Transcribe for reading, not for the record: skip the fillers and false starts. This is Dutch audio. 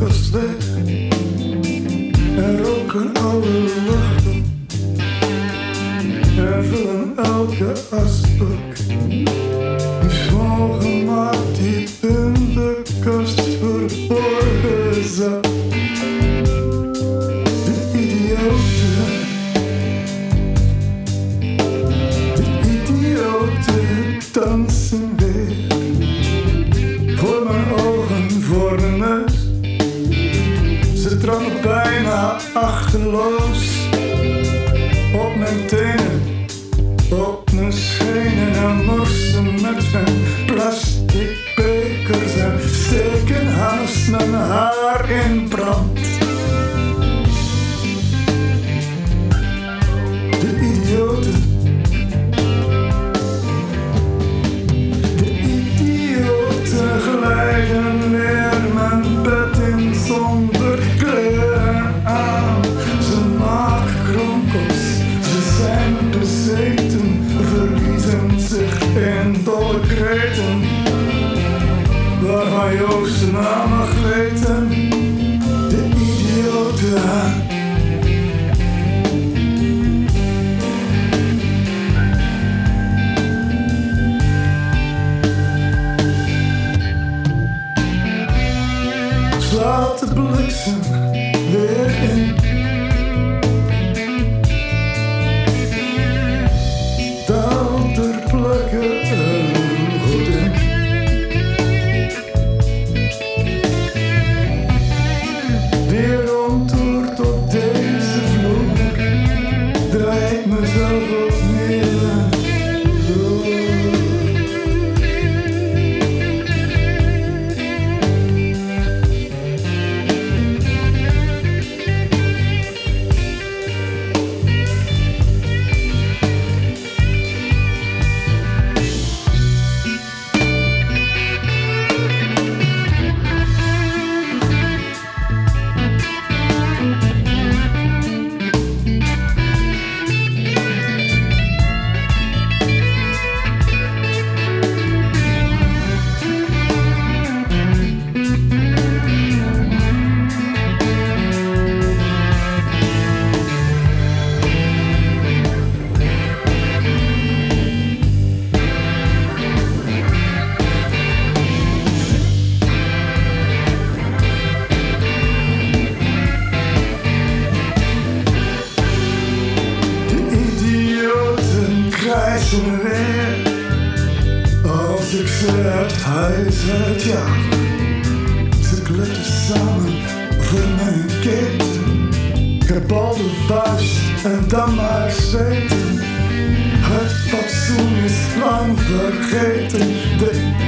kast weg en roken oude luchten en vullen elke asbak die schoongemaakt diep in de kast verborgen zat. De idioten dansen weer voor mijn ogen, voor de neus. Ze trappen bijna achterloos op mijn tenen, op mijn schenen en morsen met mijn plastic bekers en steken haast mijn haar in brand. De idioten glijden weer mijn bed in zonder kleren aan. Ze maken kronkels, ze zijn bezeten, verliezen zich in dolle kreten. Waarvan Joost zijn naam mag weten, de idioten. Slaat de bliksem weer in. Daalt er plekken een godin. Die rondtoert op deze vloer, draai ik mezelf opnieuw aan. Krijgen weer als ik ze het huis uit jaag. Ze kleppen samen voor mijn kind. Gebalde vuist en dan maar zweten. Het fatsoen is lang vergeten. De